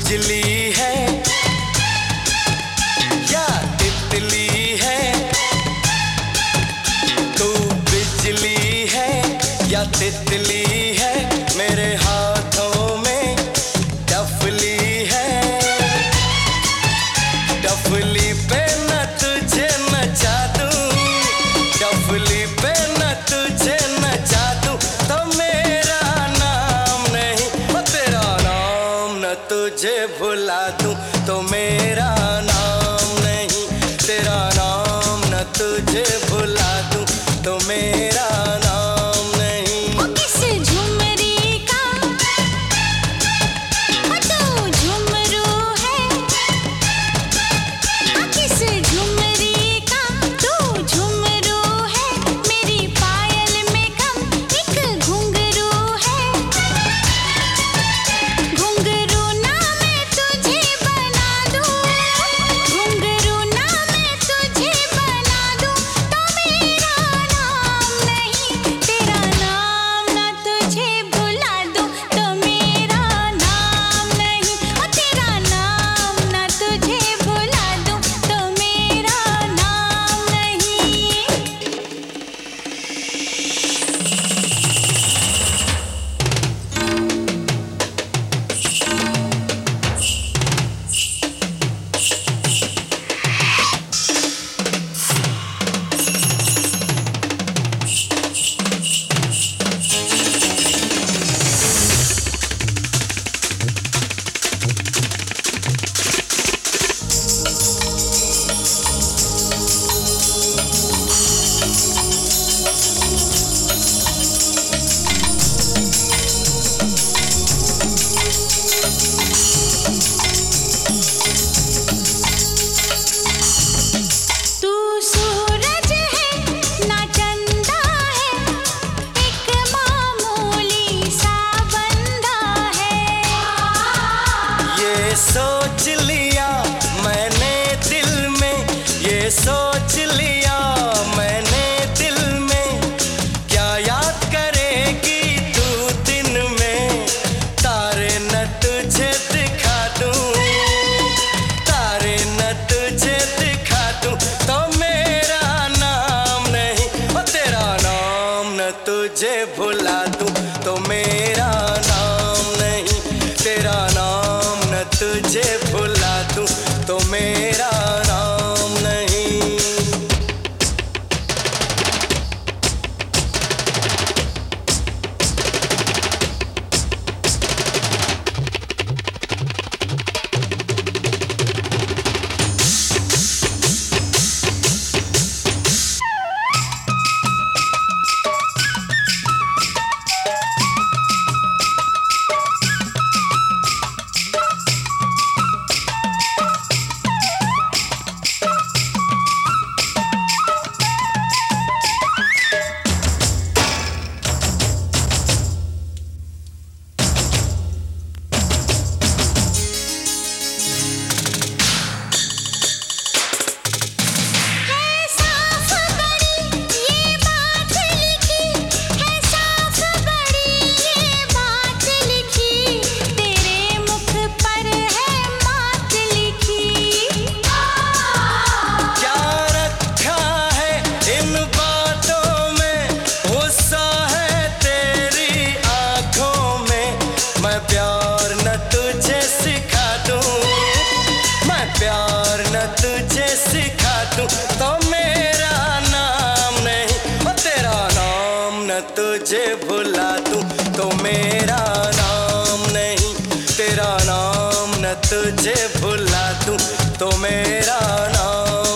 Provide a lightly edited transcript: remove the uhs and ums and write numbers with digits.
बिजली है या तितली है, तू बिजली है या तितली है, मेरे हाथों में डफली है। डफली पे न तुझे नचा दूं, डफली पे न तुझे नचा दूं, तो मेरा नाम नहीं, वो तेरा नाम न तुझे भुला दूं, तो मेरा नाम नहीं, तेरा नाम न तुझे भुला दूं, तो मेरा नाम नहीं। वो किस झुमरी का वो तो झुमरू है, वो किस झुमरी का तू झुमरू है, मेरी पायल में कम एक घुंघरू है। घुंघरू ना मैं तुझे बना दूं, घुंघरू ना मैं तुझे बना दूं, तो मेरा नाम नहीं, तेरा नाम ना तुझे भुला दूं, तो मेरा नाम नहीं, ओ तेरा नाम ना तुझे भुला दूं, तो मेरा नाम नहीं। तू सूरज है ना चंदा है, एक मामूली सा बंदा है। ये सोच लिया मैंने दिल में, ये सोच लिया मैंने दिल में, क्या याद करेगी तू दिन में, तारे न तुझे दिखा दूं, तारे न तुझे दिखा दूं, तो मेरा नाम नहीं, ओ तेरा नाम न तुझे भुला दूं, तो मेरा नाम नहीं, तेरा नाम न तुझे भुला दूं, तो मेरा नाम नहीं। है साफ बड़ी ये बात लिखी, है साफ बड़ी ये बात लिखी, तेरे मुख पर है मात लिखी। क्या रखा है इन बातों में, गुस्सा है तेरी आंखों में, मैं प्यार न तुझे सिखा दूं, मैं प्यार न तुझे सिखा दूं, तो मेरा नाम नहीं, ओ तेरा नाम न तुझे भुला दूं, तो मेरा नाम नहीं, तेरा नाम न तुझे भुला दूं, तो मेरा नाम